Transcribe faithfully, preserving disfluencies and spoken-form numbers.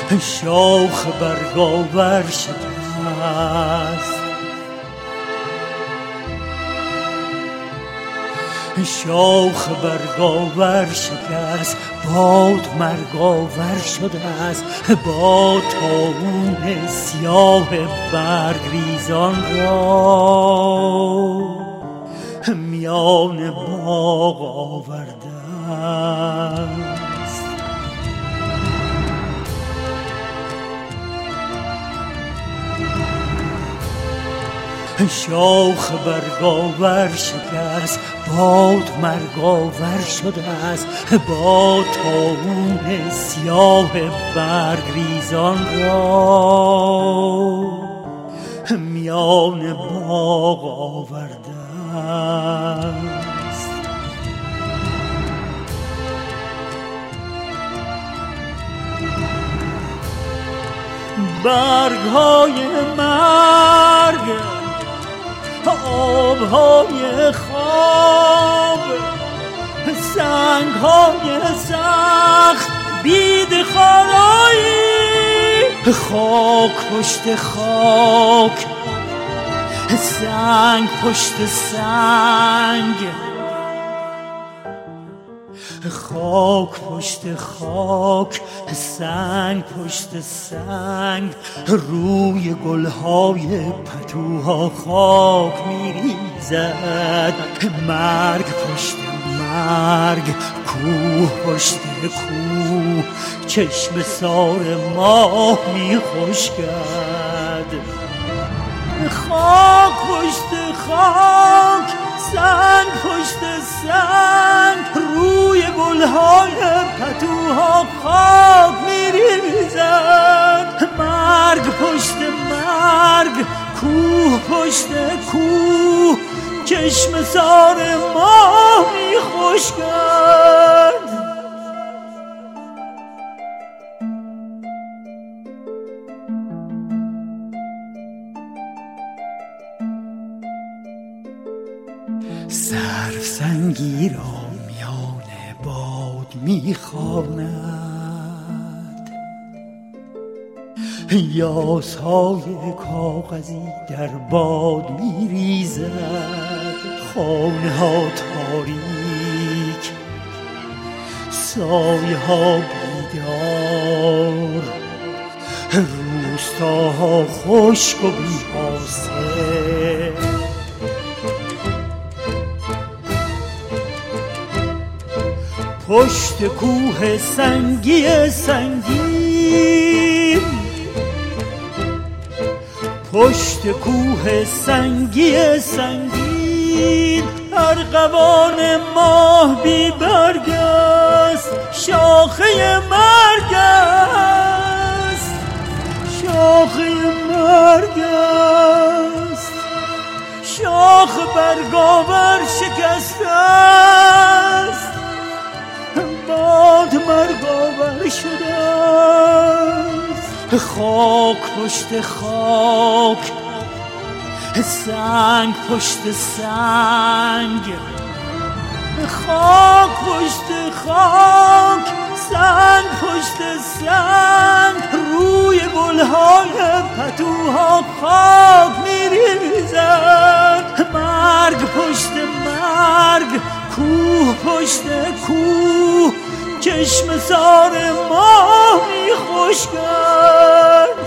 شاخ برگاور شکست، شاخ برگاور شکست، باد مرگاور شده است با طاعون سیاه برگریزان را میان باغ آورده است. شاخ برگاور شکست، باد مرگاور شده است با طاعون سیاه برگریزان را میان باغ آورده است. برگ‌های مرگ، آب‌های خواب، سنگ‌های سخت بید خارایی، خاک پشت خاک، سنگ پشت سنگ، خاک پشت خاک، سنگ پشت سنگ، روی گلهای پتوها خاک میریزد. مرگ پشت مرگ، کوه پشت کوه، چشم سار ماه میخشکد. خاک پشت خاک، سنگ پشت سنگ، روی گلهای پتوها خاک میریزد. مرگ پشت مرگ، کوه پشت کوه، چشم سار ماه میخشکد. سرو سنگی را میان باد میخواند، یاسهای کاغذی در باد میریزد. خانه ها تاریک، سایه ها بیدار، روستاها خشک و بی‌حاصل. پشت کوه سنگی سنگین، پشت کوه سنگی سنگین، ارغوان ماه بی برگ است، شاخه مرگ است، شاخه مرگ است. شاخ برگاور شکسته است، باد مرگاور شده است. خاک پشت خاک، سنگ پشت سنگ، خاک پشت خاک، سنگ پشت سنگ، روی گلهای پتوها خاک میریزد. مرگ پشت مرگ، کوه پشت کوه، چشم سار ماه میخشکد.